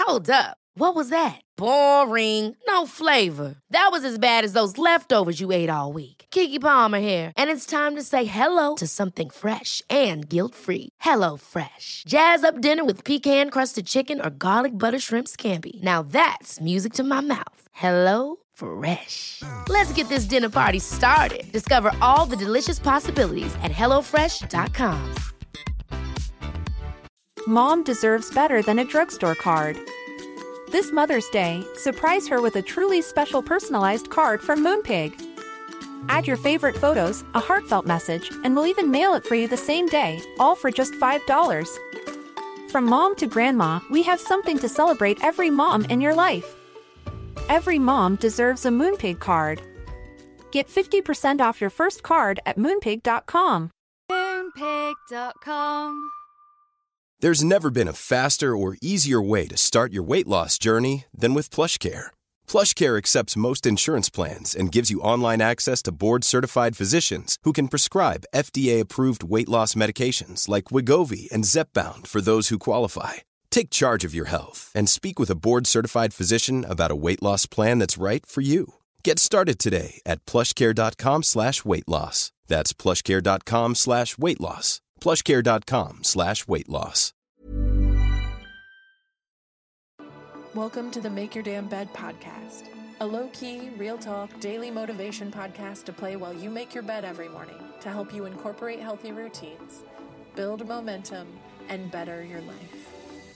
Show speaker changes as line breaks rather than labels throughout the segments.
Hold up. What was that? Boring. No flavor. That was as bad as those leftovers you ate all week. Keke Palmer here, and it's time to say hello to something fresh and guilt-free. Hello Fresh. Jazz up dinner with pecan-crusted chicken or garlic butter shrimp scampi. Now that's music to my mouth. Hello Fresh. Let's get this dinner party started. Discover all the delicious possibilities at hellofresh.com.
Mom deserves better than a drugstore card. This Mother's Day, surprise her with a truly special personalized card from Moonpig. Add your favorite photos, a heartfelt message, and we'll even mail it for you the same day, all for just $5. From mom to grandma, we have something to celebrate every mom in your life. Every mom deserves a Moonpig card. Get 50% off your first card at Moonpig.com.
Moonpig.com.
There's never been a faster or easier way to start your weight loss journey than with PlushCare. PlushCare accepts most insurance plans and gives you online access to board-certified physicians who can prescribe FDA-approved weight loss medications like Wegovy and Zepbound for those who qualify. Take charge of your health and speak with a board-certified physician about a weight loss plan that's right for you. Get started today at plushcare.com/weight loss. That's plushcare.com/weight loss. plushcare.com/weight loss.
Welcome to the Make Your Damn Bed podcast, a low-key, real talk, daily motivation podcast to play while you make your bed every morning to help you incorporate healthy routines, build momentum, and better your life.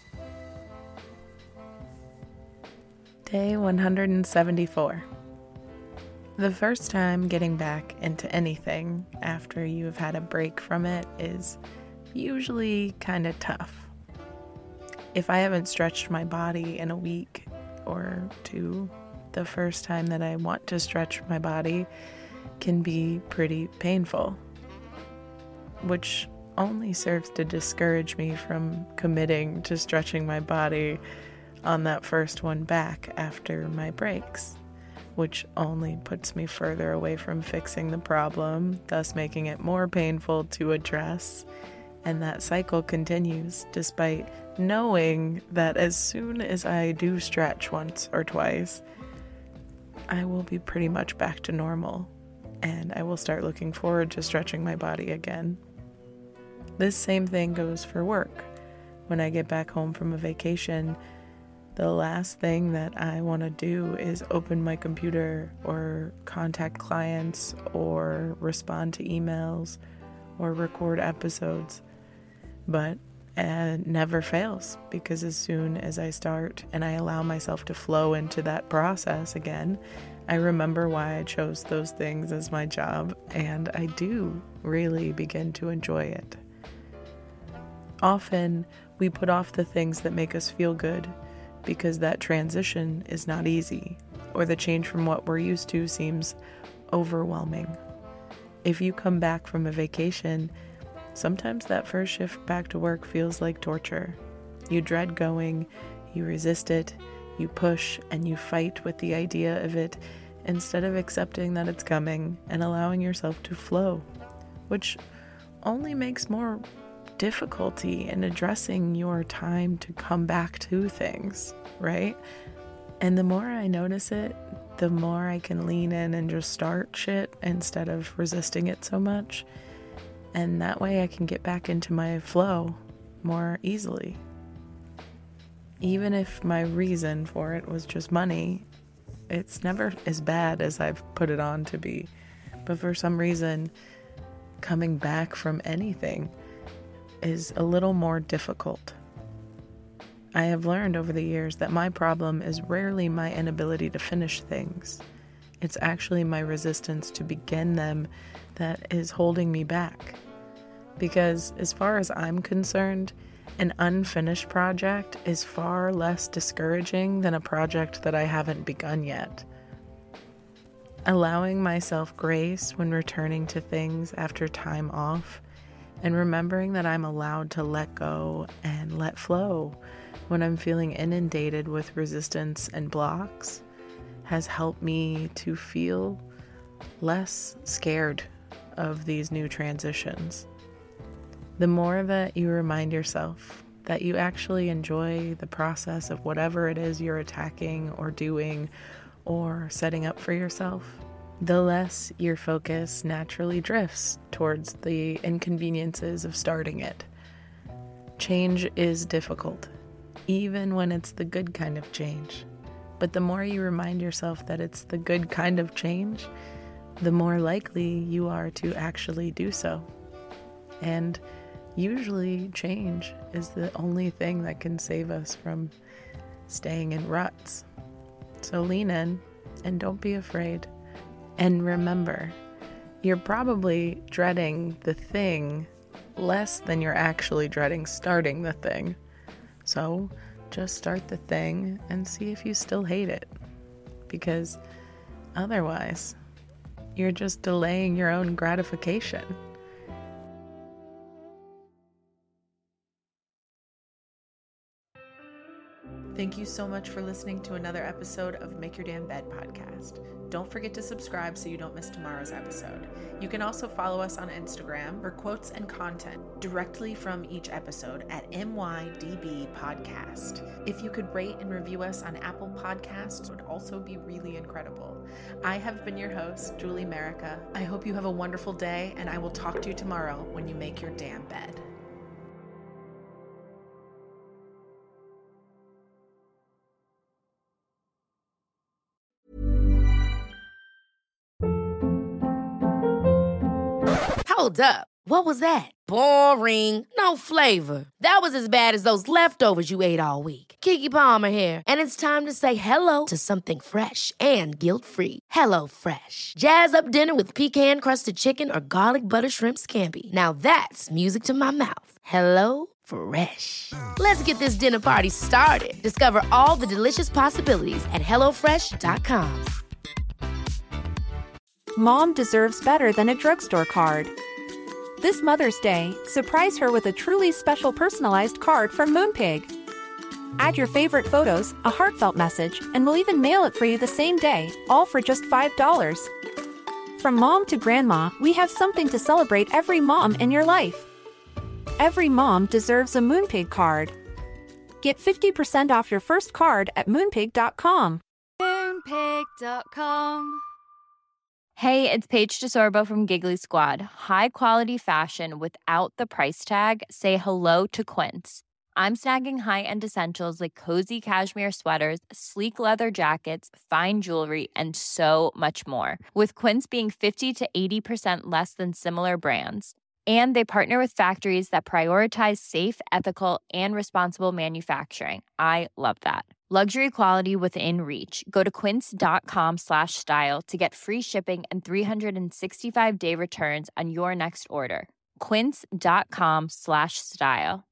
Day 174. The first time getting back into anything after you've had a break from it is usually kind of tough. If I haven't stretched my body in a week or two, the first time that I want to stretch my body can be pretty painful, which only serves to discourage me from committing to stretching my body on that first one back after my breaks, which only puts me further away from fixing the problem, thus making it more painful to address. And that cycle continues despite knowing that as soon as I do stretch once or twice, I will be pretty much back to normal and I will start looking forward to stretching my body again. This same thing goes for work. When I get back home from a vacation, the last thing that I want to do is open my computer or contact clients or respond to emails or record episodes. But it never fails, because as soon as I start and I allow myself to flow into that process again, I remember why I chose those things as my job, and I do really begin to enjoy it. Often we put off the things that make us feel good because that transition is not easy, or the change from what we're used to seems overwhelming. If you come back from a vacation, sometimes that first shift back to work feels like torture. You dread going, you resist it, you push, and you fight with the idea of it instead of accepting that it's coming and allowing yourself to flow, which only makes more difficulty in addressing your time to come back to things, right? And the more I notice it, the more I can lean in and just start shit instead of resisting it so much. And that way I can get back into my flow more easily. Even if my reason for it was just money, it's never as bad as I've put it on to be. But for some reason, coming back from anything is a little more difficult. I have learned over the years that my problem is rarely my inability to finish things. It's actually my resistance to begin them that is holding me back. Because as far as I'm concerned, an unfinished project is far less discouraging than a project that I haven't begun yet. Allowing myself grace when returning to things after time off, and remembering that I'm allowed to let go and let flow when I'm feeling inundated with resistance and blocks, has helped me to feel less scared of these new transitions. The more that you remind yourself that you actually enjoy the process of whatever it is you're attacking or doing or setting up for yourself, the less your focus naturally drifts towards the inconveniences of starting it. Change is difficult, even when it's the good kind of change. But the more you remind yourself that it's the good kind of change, the more likely you are to actually do so. And usually change is the only thing that can save us from staying in ruts. So lean in and don't be afraid. And remember, you're probably dreading the thing less than you're actually dreading starting the thing. So just start the thing and see if you still hate it. Because otherwise, you're just delaying your own gratification. Thank you so much for listening to another episode of Make Your Damn Bed podcast. Don't forget to subscribe so you don't miss tomorrow's episode. You can also follow us on Instagram for quotes and content directly from each episode at MYDB Podcast. If you could rate and review us on Apple Podcasts, it would also be really incredible. I have been your host, Julie Merica. I hope you have a wonderful day, and I will talk to you tomorrow when you make your damn bed.
Hold up. What was that? Boring. No flavor. That was as bad as those leftovers you ate all week. Keke Palmer here, and it's time to say hello to something fresh and guilt-free. Hello Fresh. Jazz up dinner with pecan-crusted chicken or garlic butter shrimp scampi. Now that's music to my mouth. Hello Fresh. Let's get this dinner party started. Discover all the delicious possibilities at HelloFresh.com.
Mom deserves better than a drugstore card. This Mother's Day, surprise her with a truly special personalized card from Moonpig. Add your favorite photos, a heartfelt message, and we'll even mail it for you the same day, all for just $5. From mom to grandma, we have something to celebrate every mom in your life. Every mom deserves a Moonpig card. Get 50% off your first card at Moonpig.com.
Moonpig.com. Hey, it's Paige DeSorbo from Giggly Squad. High quality fashion without the price tag. Say hello to Quince. I'm snagging high-end essentials like cozy cashmere sweaters, sleek leather jackets, fine jewelry, and so much more. With Quince being 50 to 80% less than similar brands. And they partner with factories that prioritize safe, ethical, and responsible manufacturing. I love that. Luxury quality within reach. Go to quince.com/style to get free shipping and 365-day returns on your next order. Quince.com/style.